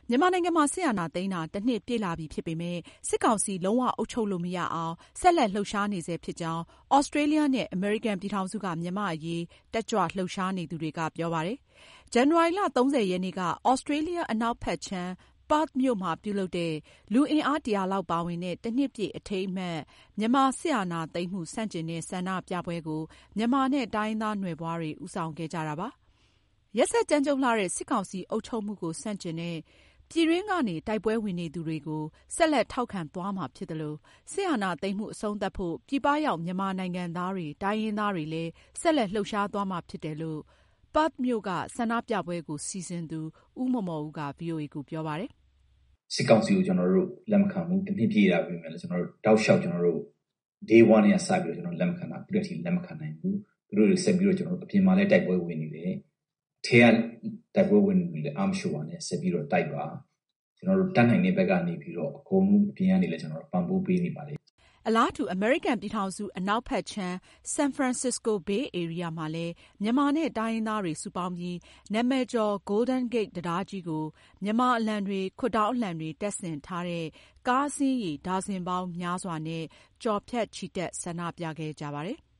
မြန်မာနိုင်ငံမှာစစ်အာဏာသိမ်းတာတစ်နှစ်ပြည့်လာပြီဖြစ်ပေမယ့်စစ်ကောင်စီလုံးဝအုပ်ချုပ်လို့မရအောင်ဆက်လက်လှုပ်ရှားနေဆဲဖြစ်ကြောင်းဩစတြေးလျနဲ့အမေရိကန်ပြည်ထောင်စုကမြန်မာ့အရေးတက်ကြွလှုပ်ရှားနေသူတွေကပြောပါတယ်။ ဇန်နဝါရီလ 30 ရက်နေ့ကဩစတြေးလျအနောက်ဘက်ခြမ်း Perth မြို့မှာပြုလုပ်တဲ့လူအင်အား 100 လောက်ပါဝင်တဲ့တစ်နှစ်ပြည့်အထိမ်းအမှတ်မြန်မာစစ်အာဏာသိမ်းမှုဆန့်ကျင်တဲ့ဆန္ဒပြပွဲကိုမြန်မာနဲ့တိုင်းရင်းသားနွယ်ဖွားတွေဦးဆောင်ခဲ့ကြတာပါ။ ရက်စက်ကြမ်းကြုတ်လှတဲ့စစ်ကောင်စီအုပ်ချုပ်မှုကိုဆန့်ကျင်တဲ့ပြည်တွင်းကနေတိုက်ပွဲဝင်နေသူတွေကိုဆက်လက်ထောက်ခံသွားမှာဖြစ်သလိုစစ်အာဏာသိမ်းမှုအဆုံးသတ်ဖို့ပြည်ပရောက်မြန်မာနိုင်ငံသားတွေတိုင်းရင်းသားတွေလည်းဆက်လက်လှုပ်ရှားသွားမှာဖြစ်တယ်လို့Perth မြို့ကဆန္ဒပြပွဲကိုစီစဉ်သူဦးမော်မော်ဦးက VOA ကိုပြောပါတယ်။စစ်ကောင်စီကိုကျွန်တော်တို့လက်မခံဘူးတစ်နှစ်ပြည့်တာပြင်မယ်လို့ကျွန်တော်တို့တောက်လျှောက်ကျွန်တော်တို့ day 1နဲ့စပြီးတော့ကျွန်တော်လက်မခံတာပြည့်တိလက်မခံနိုင်ဘူးသူတို့ဆက်ပြီးတော့ကျွန်တော်တို့အပြင်မှာလည်းတိုက်ပွဲဝင်နေတယ်ထဲကတိုက်ပွဲဝင်နေတယ်အားမရှိပါနဲ့ဆက်ပြီးတော့တိုက်ပါကျွန်တော်တို့တတ်နိုင်တဲ့ဘက်ကနေပြီးတော့အကုန်လုံးအပြင်ကနေလည်းကျွန်တော်တို့ပံ့ပိုးပေးနေပါတယ်အလားတူအမေရိကန်ပြည်ထောင်စုအနောက်ဘက်ခြမ်း San Francisco Bay Area မှာလည်းမြန်မာနဲ့တိုင်းရင်းသားတွေစုပေါင်းပြီးနာမည်ကျော် Golden Gate တံတားကြီးကိုမြန်မာအလံတွေခွတ်တောင်းအလံတွေတပ်ဆင်ထားတဲ့ကားအစီးရေဒါဇင်ပေါင်းများစွာနဲ့ကျော်ဖြတ်ချီတက်ဆန္ဒပြခဲ့ကြပါတယ်။